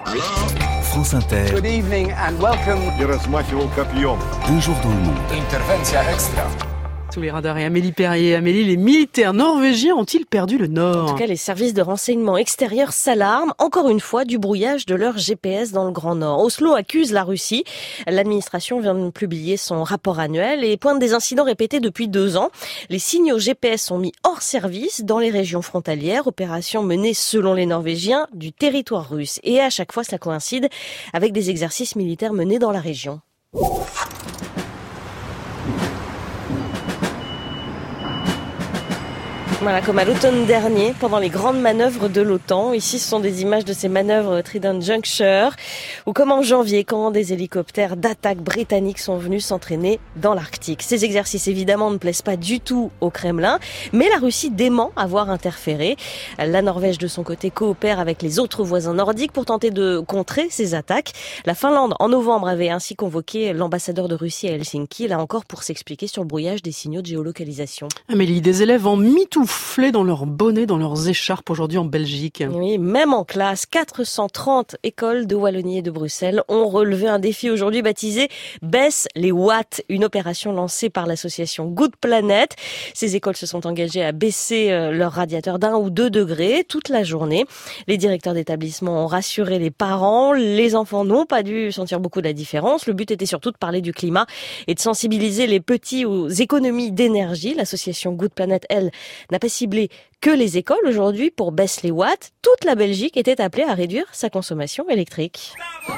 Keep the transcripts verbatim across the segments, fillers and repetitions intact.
Alors France Inter. Good evening and welcome. Un jour dans le monde. Intervention extra. Sous les radars et Amélie Perrier. Amélie, les militaires norvégiens ont-ils perdu le nord ? En tout cas, les services de renseignement extérieurs s'alarment, encore une fois, du brouillage de leur G P S dans le Grand Nord. Oslo accuse la Russie. L'administration vient de publier son rapport annuel et pointe des incidents répétés depuis deux ans. Les signaux G P S sont mis hors service dans les régions frontalières, opération menée, selon les Norvégiens, du territoire russe. Et à chaque fois, cela coïncide avec des exercices militaires menés dans la région. Voilà, comme à l'automne dernier, pendant les grandes manœuvres de l'OTAN. Ici, ce sont des images de ces manœuvres Trident Juncture, ou comme en janvier, quand des hélicoptères d'attaque britanniques sont venus s'entraîner dans l'Arctique. Ces exercices, évidemment, ne plaisent pas du tout au Kremlin, mais la Russie dément avoir interféré. La Norvège, de son côté, coopère avec les autres voisins nordiques pour tenter de contrer ces attaques. La Finlande, en novembre, avait ainsi convoqué l'ambassadeur de Russie à Helsinki, là encore pour s'expliquer sur le brouillage des signaux de géolocalisation. Amélie, des élèves en MeToo dans leurs bonnets, dans leurs écharpes aujourd'hui en Belgique. Oui, même en classe, quatre cent trente écoles de Wallonie et de Bruxelles ont relevé un défi aujourd'hui baptisé « Baisse les watts », une opération lancée par l'association Good Planet. Ces écoles se sont engagées à baisser leurs radiateurs d'un ou deux degrés toute la journée. Les directeurs d'établissement ont rassuré les parents. Les enfants n'ont pas dû sentir beaucoup de la différence. Le but était surtout de parler du climat et de sensibiliser les petits aux économies d'énergie. L'association Good Planet, elle, n'a pas ciblé que les écoles aujourd'hui pour baisser les watts. Toute la Belgique était appelée à réduire sa consommation électrique.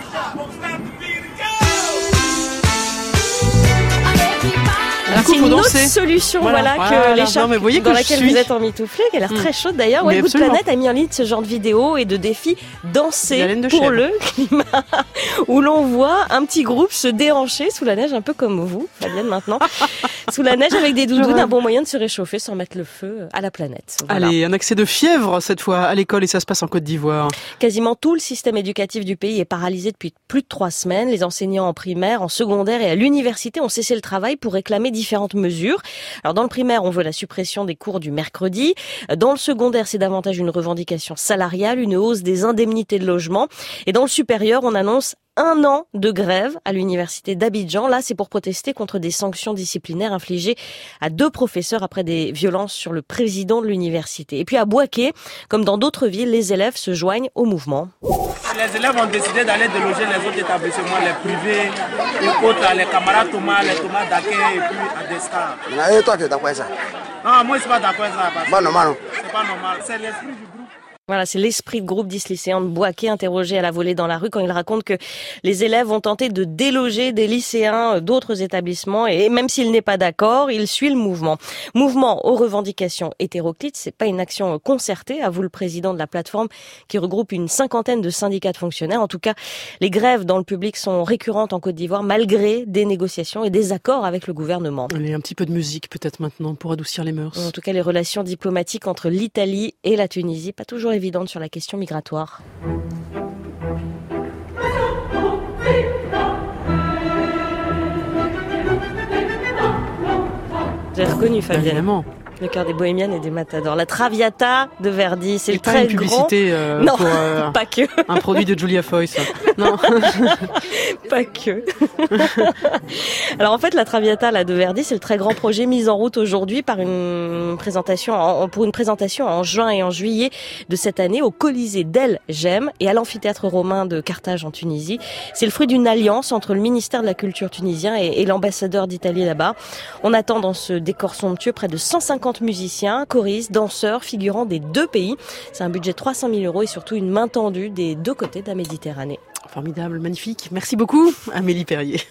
Alors, c'est une autre solution, voilà, voilà que voilà, l'écharpe dans laquelle vous êtes emmitouflé, qui a l'air mmh. très chaude d'ailleurs. Ouais, Good Planet a mis en ligne ce genre de vidéo et de défi danser de pour chèvre. Le climat, où l'on voit un petit groupe se déhancher sous la neige, un peu comme vous, Fabienne maintenant, sous la neige avec des doudounes, un bon moyen de se réchauffer sans mettre le feu à la planète. Voilà. Allez, un accès de fièvre cette fois à l'école et ça se passe en Côte d'Ivoire. Quasiment tout le système éducatif du pays est paralysé depuis plus de trois semaines. Les enseignants en primaire, en secondaire et à l'université ont cessé le travail pour réclamer différentes mesures. Alors dans le primaire, on veut la suppression des cours du mercredi. Dans le secondaire, c'est davantage une revendication salariale, une hausse des indemnités de logement. Et dans le supérieur, on annonce un an de grève à l'université d'Abidjan. Là, c'est pour protester contre des sanctions disciplinaires infligées à deux professeurs après des violences sur le président de l'université. Et puis à Bouaké, comme dans d'autres villes, les élèves se joignent au mouvement. Les élèves ont décidé d'aller déloger les autres établissements, les privés, les autres, les camarades Thomas, les Thomas d'accueil et puis à Descar. Et toi, tu es d'accord avec ça? Non, moi, je ne suis pas d'accord avec ça. Parce Pas normal. C'est pas normal. C'est l'esprit du groupe. Voilà, c'est l'esprit de groupe dix lycéens de Bouaké interrogés à la volée dans la rue quand ils racontent que les élèves ont tenté de déloger des lycéens d'autres établissements et même s'il n'est pas d'accord, il suit le mouvement. Mouvement aux revendications hétéroclites, c'est pas une action concertée, avoue le président de la plateforme qui regroupe une cinquantaine de syndicats de fonctionnaires. En tout cas, les grèves dans le public sont récurrentes en Côte d'Ivoire malgré des négociations et des accords avec le gouvernement. Allez, un petit peu de musique peut-être maintenant pour adoucir les mœurs. En tout cas, les relations diplomatiques entre l'Italie et la Tunisie, pas toujours évidente sur la question migratoire. J'ai reconnu Fabienne. Évidemment. Le cœur des bohémiennes et des matadors. La Traviata de Verdi, c'est et le très une publicité grand... euh, non, pour euh, pas que. Un produit de Julia Foyce. Non, pas que. Alors en fait, la Traviata là de Verdi, c'est le très grand projet mis en route aujourd'hui par une présentation en, pour une présentation en juin et en juillet de cette année au Colisée d'El Jem et à l'amphithéâtre romain de Carthage en Tunisie. C'est le fruit d'une alliance entre le ministère de la Culture tunisien et, et l'ambassadeur d'Italie là-bas. On attend dans ce décor somptueux près de cent cinquante musiciens, choristes, danseurs, figurants des deux pays. C'est un budget de trois cent mille euros et surtout une main tendue des deux côtés de la Méditerranée. Formidable, magnifique. Merci beaucoup, Amélie Perrier.